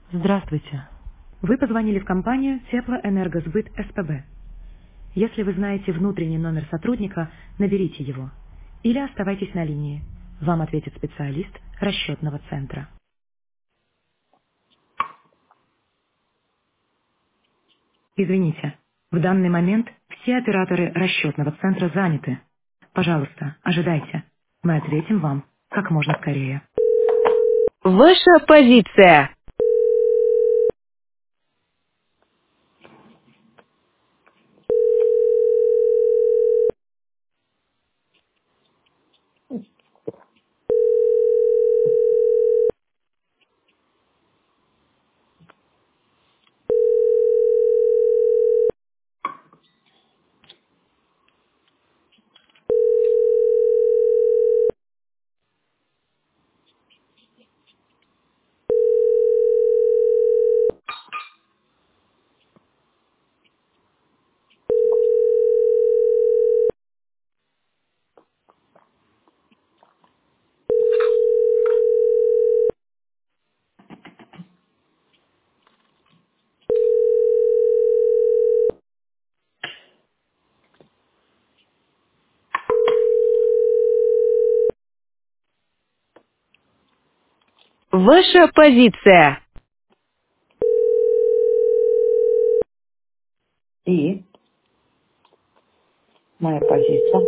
Здравствуйте. Вы позвонили в компанию Теплоэнергосбыт СПБ. Если вы знаете внутренний номер сотрудника, наберите его. Или оставайтесь на линии. Вам ответит специалист расчетного центра. Извините, в данный момент все операторы расчетного центра заняты. Пожалуйста, ожидайте. Мы ответим вам как можно скорее. Ваша позиция. Ваша позиция. И моя позиция.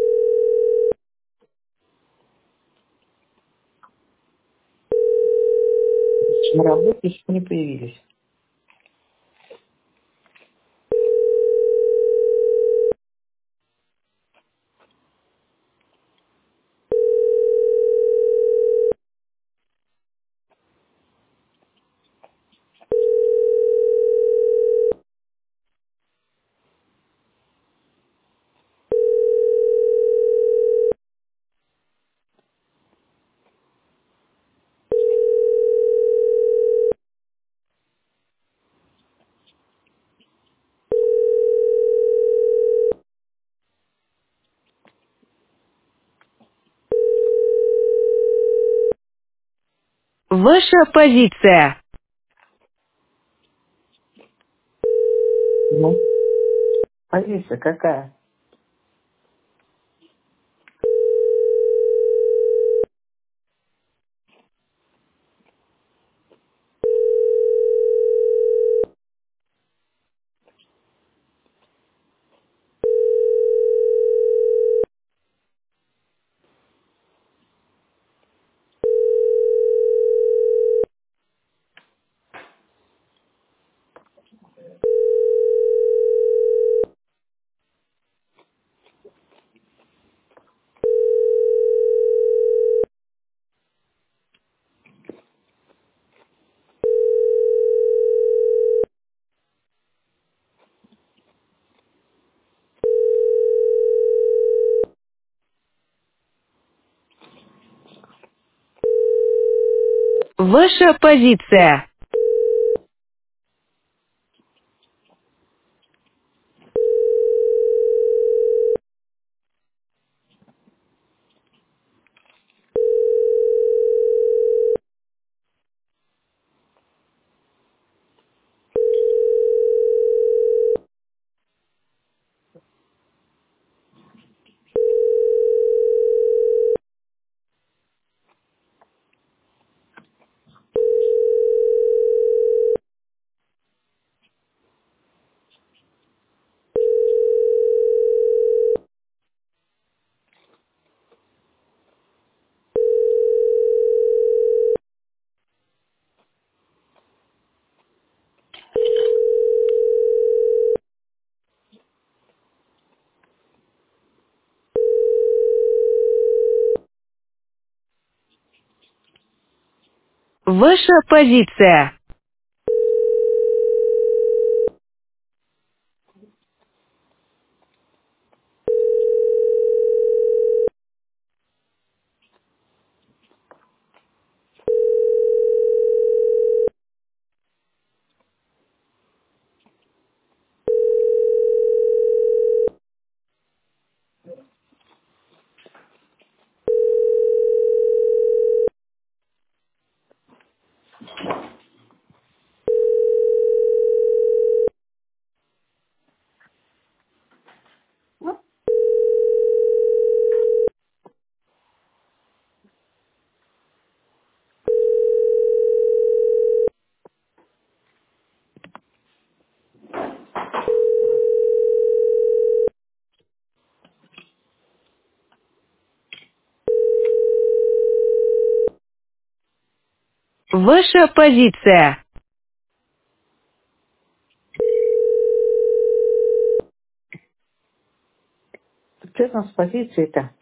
На работе еще не появились. Ваша позиция. Ну, позиция какая? Ваша позиция. Ваша позиция. ваша позиция? Что там с позицией-то?